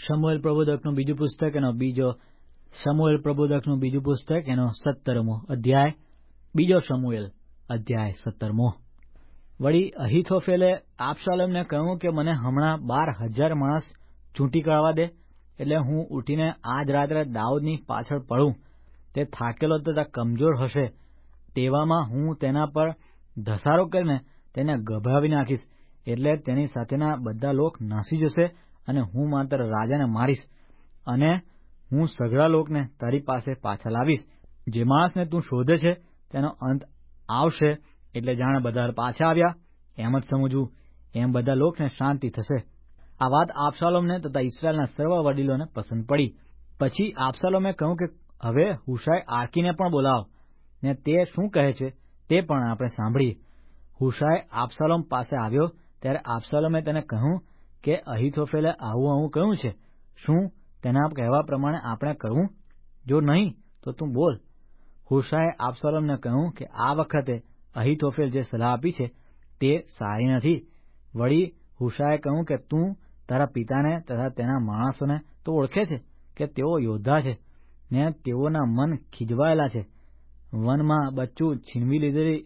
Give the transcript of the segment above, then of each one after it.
Samuel પ્રબોધકનું બીજું પુસ્તક એનો બીજો શમુએલ પ્રબોધકનું બીજું પુસ્તક એનો 17મો અધ્યાય. બીજો શમુએલ અધ્યાય 17મો. વળી અહીથોફેલે આબશાલોમને કહ્યું કે મને હમણાં 12,000 માણસ ચૂંટી કાઢવા દે, એટલે હું ઉઠીને આજ રાત્રે દાઉદની પાછળ પડું. તે થાકેલો તથા કમજોર હશે, તેવામાં હું તેના પર ધસારો કરીને તેને ગભરાવી નાખીશ, એટલે તેની સાથેના બધા લોક નાસી જશે, અને હું માત્ર રાજાને મારીશ, અને હું સઘળા લોકને તારી પાસે પાછા લાવીશ. જે માણસને તું શોધે છે તેનો અંત આવશે, એટલે જાણે બધા પાછા આવ્યા એમ જ સમજવું. એમ બધા લોકને શાંતિ થશે. આ વાત આબશાલોમને તથા ઇસ્રાયેલના સર્વ વડીલોને પસંદ પડી. પછી આબશાલોમે કહ્યું કે હવે હુશાય આર્કીને પણ બોલાવો, ને તે શું કહે છે તે પણ આપણે સાંભળીએ. હુશાય આબશાલોમ પાસે આવ્યો ત્યારે આબશાલોમે તેને કહ્યું કે અહીથોફેલે આવું કહ્યું છે, શું તેના કહેવા પ્રમાણે આપણે કરવું? જો નહીં તો તું બોલ. હુશાએ આબશાલોમને કહ્યું કે આ વખતે અહીથોફેલ જે સલાહ આપી છે તે સારી નથી. વળી હુશાએ કહ્યું કે તું તારા પિતાને તથા તેના માણસોને તો ઓળખે છે કે તેઓ યોદ્ધા છે, ને તેઓના મન ખીજવાયેલા છે. વનમાં બચ્ચું છીનવી લીધેલી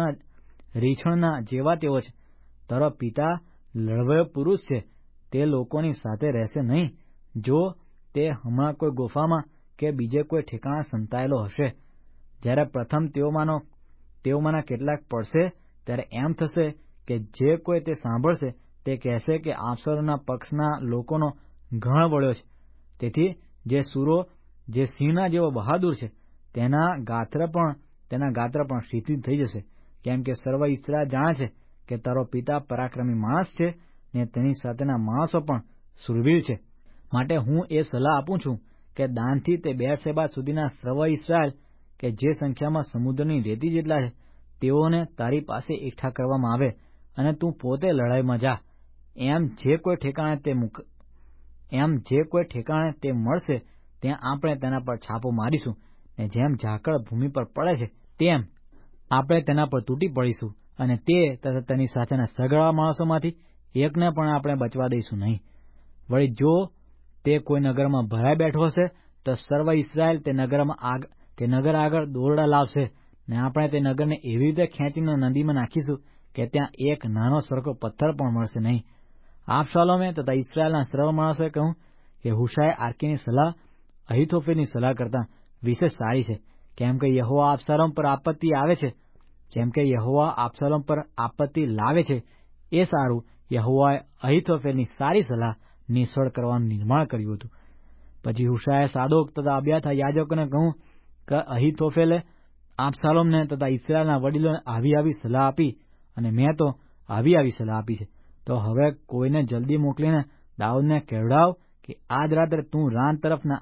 રીછણના જેવા તેઓ છે. તારો પિતા લડવયો પુરુષ છે, તે લોકોની સાથે રહેશે નહીં. જો તે હમણાં કોઈ ગુફામાં કે બીજે કોઈ ઠેકાણા સંતાયેલો હશે. જ્યારે પ્રથમ તેઓમાંના કેટલાક પડશે ત્યારે એમ થશે કે જે કોઈ તે સાંભળશે તે કહેશે કે આબશાલોમના પક્ષના લોકોનો ગણ વળ્યો છે. તેથી જે સૂરો જે સિંહના જેવો બહાદુર છે તેના ગાત્ર પણ શિથિલ થઈ જશે, કેમ કે સર્વ ઇસ્રાએલ જાણે છે કે તારો પિતા પરાક્રમી માણસ છે, ને તેની સાથેના માણસો પણ શૂરવીર છે. માટે હું એ સલાહ આપું છું કે દાનથી તે બેરશેબા સુધીના સર્વ ઇસ્રાએલ કે જે સંખ્યામાં સમુદ્રની રેતી જેટલા છે તેઓને તારી પાસે એકઠા કરવામાં આવે, અને તું પોતે લડાઈમાં જા. એમ જે કોઈ ઠેકાણે તે મળશે ત્યાં આપણે તેના પર છાપો મારીશું, ને જેમ ઝાકળ ભૂમિ પર પડે છે તેમ આપણે તેના પર તૂટી પડીશું, અને તે તથા તેની સાથેના સઘળા માણસોમાંથી એકને પણ આપણે બચવા દઈશું નહીં. વળી જો તે કોઈ નગરમાં ભરાઈ બેઠો હશે તો સર્વ ઇસ્રાએલ તે નગર આગળ દોરડા લાવશે, ને આપણે તે નગરને એવી રીતે ખેંચીને નદીમાં નાખીશું કે ત્યાં એક નાનો સરખો પથ્થર પણ મળશે નહીં. આબશાલોમે તથા ઇસ્રાયેલના સર્વ માણસોએ કહ્યું કે હુશાય આર્કીની સલાહ અહીથોફેલની સલાહ કરતાં વિશેષ સારી છે, કેમ કે યહોવા આબશાલોમ પર આપત્તિ લાવે છે એ સારું. યહોવાએ અહીથોફેલની સારી સલાહ નિષ્ફળ કરવાનું નિર્માણ કર્યું હતું. પછી હુશાએ સાદોક તથા અબ્યાથાર યાજકોને કહ્યું કે અહીથોફેલે આબશાલોમને તથા ઇસ્રાયેલના વડીલોને આવી સલાહ આપી, અને મેં તો આવી સલાહ આપી છે. તો હવે કોઈને જલ્દી મોકલીને દાઉદને કહેવડાવ કે આજ રાત્રે તું રાન તરફના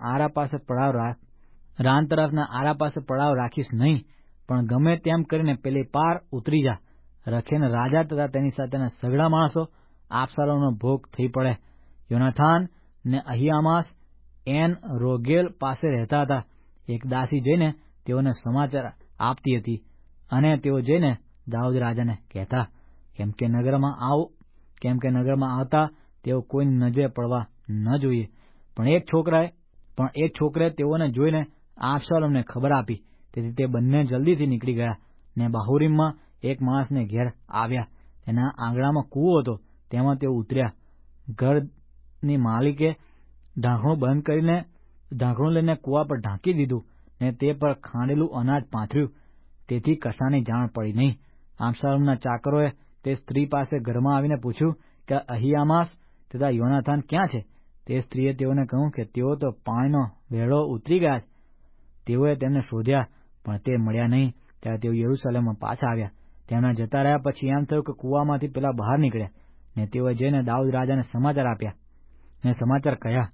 આરા પાસે પડાવ રાખીશ નહીં, પણ ગમે તેમ કરીને પેલી પાર ઉતરી જા. રખેને રાજા તથા તેની સાથેના સઘળા માણસો આબશાલોમનો ભોગ થઈ પડે. યોનાથાન ને અહિયામાસ એન રોગેલ પાસે રહેતા હતા. એક દાસી જઈને તેઓને સમાચાર આપતી હતી, અને તેઓ જઈને દાઉદ રાજાને કહેતા, કેમ કે નગરમાં આવતા તેઓ કોઈની નજરે પડવા ન જોઈએ. પણ એક છોકરે તેઓને જોઈને આબશાલોમને ખબર આપી. તેથી તે બંને જલ્દીથી નીકળી ગયા, ને બાહુરીમમાં એક માણસને ઘેર આવ્યા. તેના આંગણામાં કૂવો હતો, તેમાં તેઓ ઉતર્યા. ઘરની માલિકે ઢાંકણું લઈને કૂવા પર ઢાંકી દીધું, ને તે પર ખાંડેલું અનાજ પાથર્યું, તેથી કશાની જાણ પડી નહીં. આબશાલોમના ચાકરોએ તે સ્ત્રી પાસે ઘરમાં આવીને પૂછ્યું કે અહિયામાસ તથા યોનાથાન ક્યાં છે? તે સ્ત્રીએ તેઓને કહ્યું કે તેઓ તો પાણીનો વહેડો ઉતરી ગયા છે. તેઓએ તેમને શોધ્યા, પણ તે મળ્યા નહીં. ત્યારે તેઓ યરૂશલેમમાં પાછા આવ્યા. તેમના જતા રહ્યા પછી એમ થયું કે કૂવામાંથી પેલા બહાર નીકળ્યા, ને તેઓએ જઈને દાઉદ રાજાને સમાચાર આપ્યા, ને સમાચાર કહ્યા.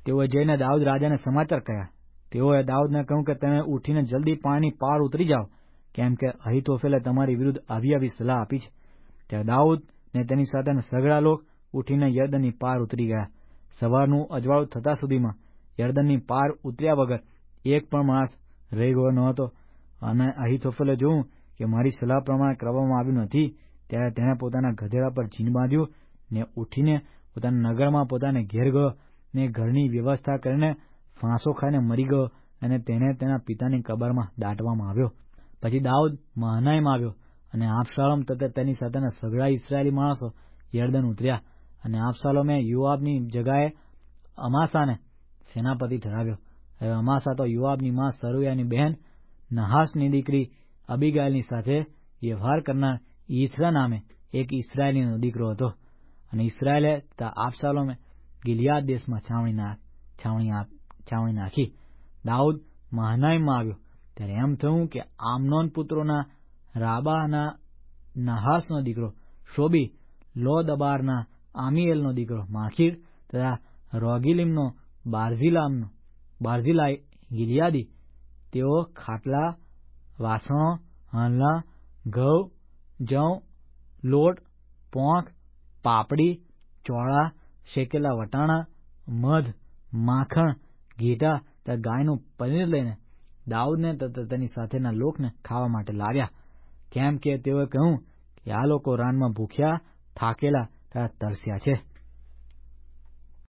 તેઓએ દાઉદને કહ્યું કે તમે ઉઠીને જલ્દી પાણીની પાર ઉતરી જાઓ, કેમ કે અહીથોફેલે તમારી વિરુદ્ધ આવી સલાહ આપી છે. ત્યારે દાઉદ ને તેની સાથેના સઘળા લોક ઉઠીને યરદનની પાર ઉતરી ગયા. સવારનું અજવાળું થતા સુધીમાં યરદનની પાર ઉતર્યા વગર એક પણ માણસ રહી ગયો ન હતો. અને અહીથોફેલે જોયું કે મારી સલાહ પ્રમાણે કરવામાં આવ્યું નથી, ત્યારે તેણે પોતાના ગધેડા પર જીન બાંધ્યું, ને ઉઠીને પોતાના નગરમાં પોતાને ઘેર ગયો, ને ઘરની વ્યવસ્થા કરીને ફાંસો ખાઈને મરી ગયો અને તેને તેના પિતાની કબરમાં દાટવામાં આવ્યો. પછી દાઉદ મહાનાઈમ આવ્યો અને આબશાલોમ તથા તેની સાથેના સઘળા ઇસ્રાયેલી માણસો યર્દન ઉતર્યા અને આબશાલોમે યોઆબની જગાએ અમાસાને સેનાપતિ ઠરાવ્યો. હવે અમાસા તો યોઆબની માં સરુયાની બહેન નહાશની દીકરી અબીગાઈલની સાથે વ્યવહાર કરનાર ઈથરા નામે એક ઇસ્રાયેલીનો દીકરો હતો. અને ઇસ્રાયેલે તથા આબશાલોમે ગિલિયાદ દેશમાં છાવણી નાખી. દાઉદ મહાનાઈમમાં આવ્યો ત્યારે એમ થયું કે આમનોન પુત્રોના રાબાના નહાશનો દીકરો શોબી, લોદબારના આમીએલનો દીકરો માખીર તથા રોગીલીમનો બારઝિલાઈ ગિલિયાદી, તેઓ ખાટલા, વાસણો, હાલના, ઘઉં, જવ, લોટ, પોંખ, પાપડી, ચોળા, શેકેલા વટાણા, મધ, માખણ, ઘેટા તથા ગાયનું પનીર લઈને દાઉદને તથા તેની સાથેના લોકને ખાવા માટે લાવ્યા, કેમ કે તેઓએ કહ્યું કે આ લોકો રાનમાં ભૂખ્યા, થાકેલા તથા તરસ્યા છે.